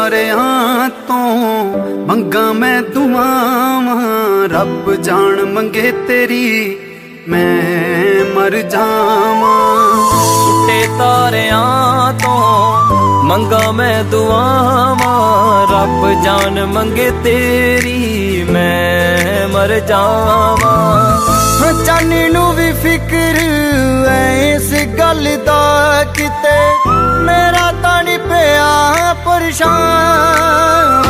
ਤਾਰਿਆਂ ਤੋਂ ਮੰਗਾ ਮੈਂ ਦੁਆਵਾਂ, ਰੱਬ ਜਾਣ ਮੰਗੇ ਤੇਰੀ ਮੈਂ ਮਰ ਜਾਵਾਂ। ਟੁੱਟੇ ਤਾਰਿਆਂ ਤੋਂ ਮੰਗਾ ਮੈਂ ਦੁਆਵਾਂ, ਰੱਬ ਜਾਨ ਮੰਗੇ ਤੇਰੀ ਮੈਂ ਮਰ ਜਾਵਾਂ। ਚਾਨੀ ਨੂੰ ਵੀ ਫਿਕਰ ਐ ਇਸ ਗੱਲ ਦਾ, ਕਿਤੇ ਮੇਰਾ ਤਾਂ ਨੀ ਪਿਆ ਪਰੇਸ਼ਾਨ।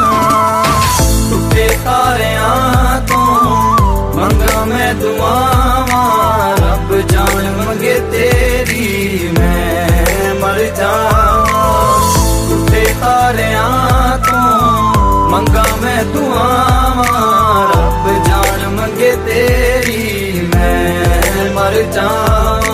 ਟੁੱਟੇ ਤਾਰਿਆਂ ਤੋਂ ਮੰਗਾ ਮੈਂ ਦੁਆਵਾਂ, ਰੱਬ ਜਾਨ ਮੰਗੇ ਤੇਰੀ ਮੈਂ ਮਰ ਜਾਵਾਂ। ਟੁੱਟੇ ਤਾਰਿਆਂ ਤੋਂ ਮੰਗਾ ਮੈਂ ਦੁਆਵਾਂ, ਰੱਬ ਜਾਨ ਮੰਗੇ ਤੇਰੀ ਮੈਂ ਮਰ ਜਾਵਾਂ।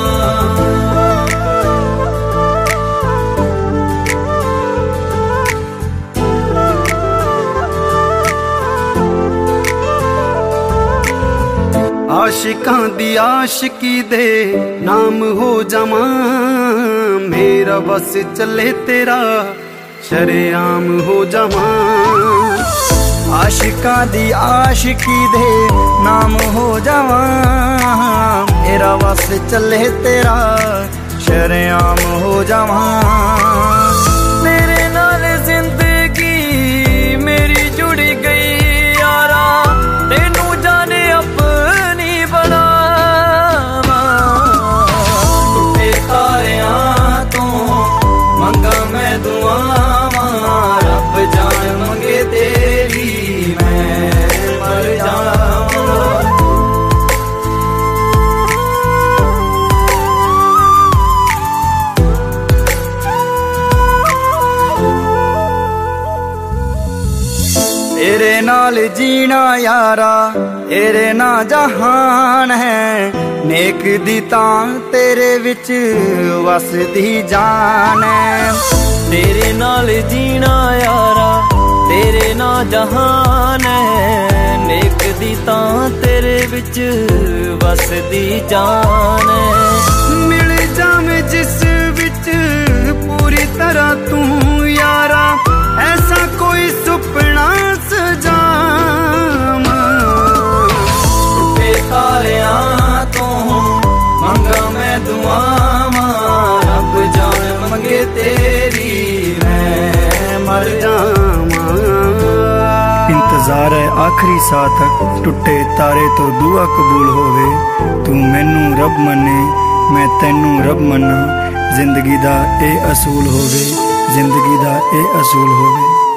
ਆਸ਼ਿਕਾਂ ਦੀ ਆਸ਼ਿਕੀ ਦੇ ਨਾਮ ਹੋ ਜਾਵਾਂ, ਮੇਰਾ ਬਸ ਚੱਲੇ ਤੇਰਾ ਸ਼ਰੇਆਮ ਹੋ ਜਾਵਾਂ। ਆਸ਼ਿਕਾਂ ਦੀ ਆਸ਼ਿਕੀ ਦੇ ਨਾਮ ਹੋ ਜਾਵਾਂ, ਮੇਰਾ ਵਸ ਚੱਲੇ ਤੇਰਾ ਸ਼ਰੇਆਮ ਹੋ ਜਾਵਾਂ। ਤੇਰੇ ਨਾਲ ਜ਼ਿੰਦਗੀ ਮੇਰੀ ਜੁੜ ਗਈ ਯਾਰਾ, ਤੈਨੂੰ ਜਾਣੇ ਆਪਣੀ ਬਣਾਵਾਂ। ਟੁੱਟੇ ਤਾਰਿਆਂ ਤੋਂ ਮੰਗਾ ਮੈਂ ਦੁਆਵਾਂ, ਰੱਬ ਜਾਨ ਮੰਗੇ ਤੇਰੀ ਮੈਂ ਮਰ ਜਾਵਾਂ। ਤੇਰੇ ਨਾਲ ਜੀਣਾ ਯਾਰਾ, ਤੇਰੇ ਨਾਲ ਜਹਾਨ ਹੈ, ਨੇਕ ਦੀ ਤਾਂ ਤੇਰੇ ਵਿੱਚ ਵਸਦੀ ਜਾਨ ਹੈ। ਤੇਰੇ ਨਾਲ ਜੀਣਾ ਯਾਰਾ, ਤੇਰੇ ਨਾਲ ਜਹਾਨ ਹੈ, ਨੇਕ ਦੀ ਤਾਂ ਤੇਰੇ ਵਿੱਚ ਵਸਦੀ ਜਾਨ ਹੈ। ਮਿਲ ਜਾਵੇਂ ਜਿਸ ਵਿੱਚ ਪੂਰੀ ਤਰ੍ਹਾਂ ਤੂੰ ਯਾਰਾ, ਐਸਾ ਕੋਈ ਸੁਪਨਾ ਸਜਾਵਾਂ। ਟੁੱਟੇ ਤਾਰਿਆਂ ਤੋਂ ਮੰਗਾ ਮੈਂ ਦੁਆਵਾਂ, ਰੱਬ ਜਾਨ ਮੰਗੇ ਤੇਰੀ ਮੈਂ ਮਰ ਜਾਵਾਂ। ਇੰਤਜ਼ਾਰ ਹੈ ਆਖਰੀ ਸਾਹ ਤੱਕ, ਟੁੱਟੇ ਤਾਰੇ ਤੋਂ ਦੁਆ ਕਬੂਲ ਹੋਵੇ। ਤੂੰ ਮੈਨੂੰ ਰੱਬ ਮੰਨੇ, ਮੈਂ ਤੈਨੂੰ ਰੱਬ ਮੰਨਾਂ, ਜ਼ਿੰਦਗੀ ਦਾ ਇਹ ਅਸੂਲ ਹੋਵੇ, ਜ਼ਿੰਦਗੀ ਦਾ ਇਹ ਅਸੂਲ ਹੋਵੇ।